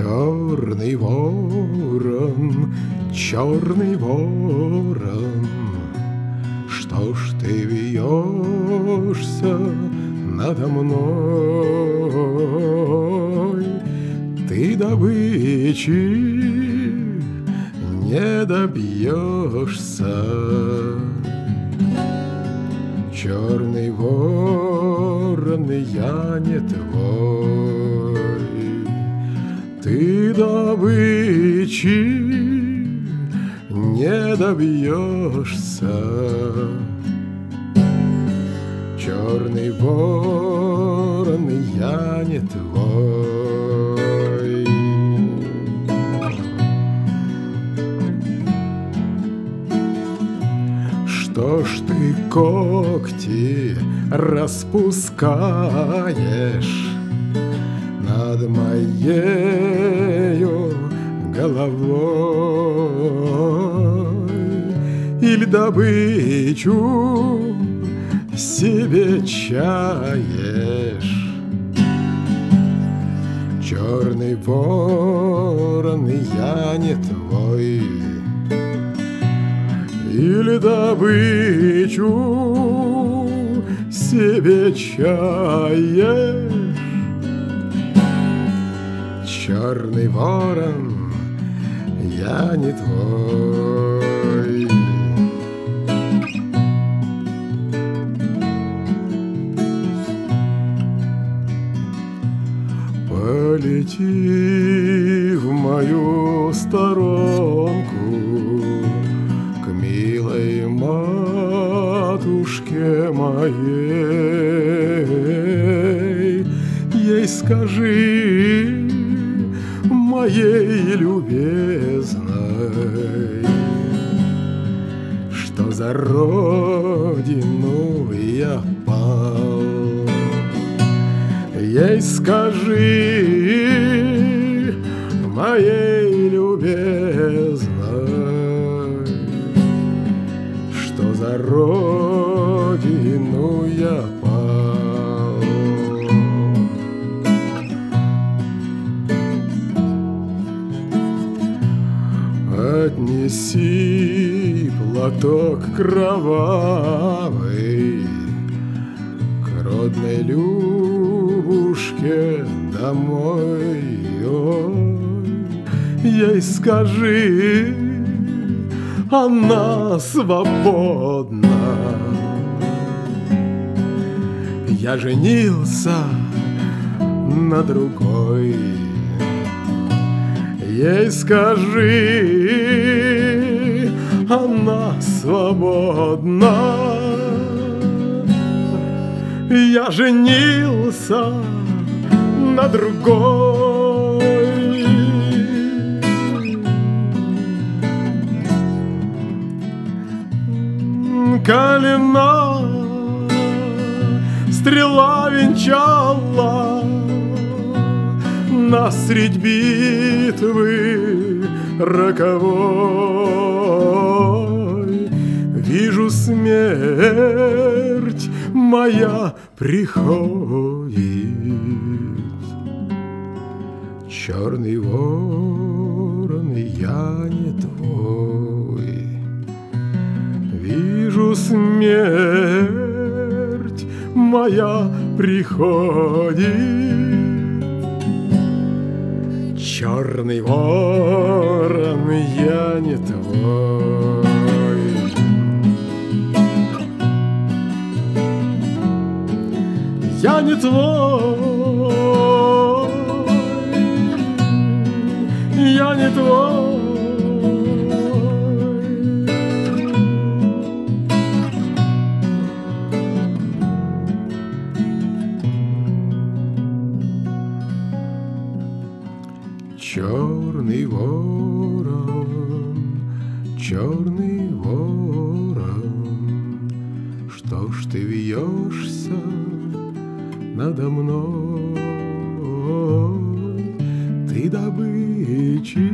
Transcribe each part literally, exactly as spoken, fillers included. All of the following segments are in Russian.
Черный ворон, черный ворон, что ж ты вьешься надо мной? Ты добычи не добьешься. Черный ворон, я не твой. Ты добычи не добьешься. Черный ворон, я не твой. Что ж ты когти распускаешь над моею головой? Или добычу себе чаешь? Черный ворон, я не твой. Или добычу себе чаешь? Черный ворон, я не твой. Полети в мою сторонку к милой матушке моей. Ей скажи, моей любезной, что за родину я пал. Ей скажи, моей любезной, что за родину я пал. Отнеси платок кровавый к родной Любушке домой. Ой, ей скажи, она свободна. Я женился на другой. Ей скажи, она свободна. Я женился на другой. Калина стрела венчала нас средь битвы роковой. Вижу, смерть моя приходит. Черный ворон, я не твой. Вижу, смерть моя приходит. Черный ворон, я не твой. Я не твой. Я не твой. Черный ворон, черный ворон, что ж ты вьешься надо мной? Ты добычи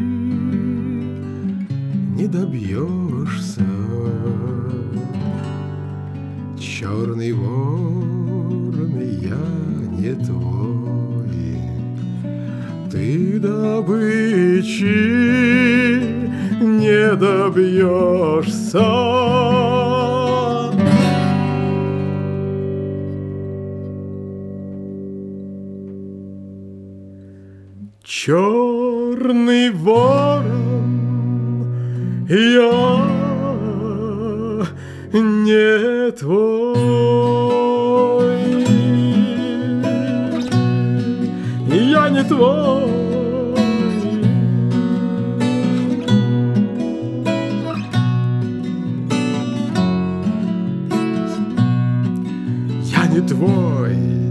не добьешься. Черный ворон, я не твой. Ты Ты добычи не добьешься. Черный ворон, я не твой, я не твой. Я не твой.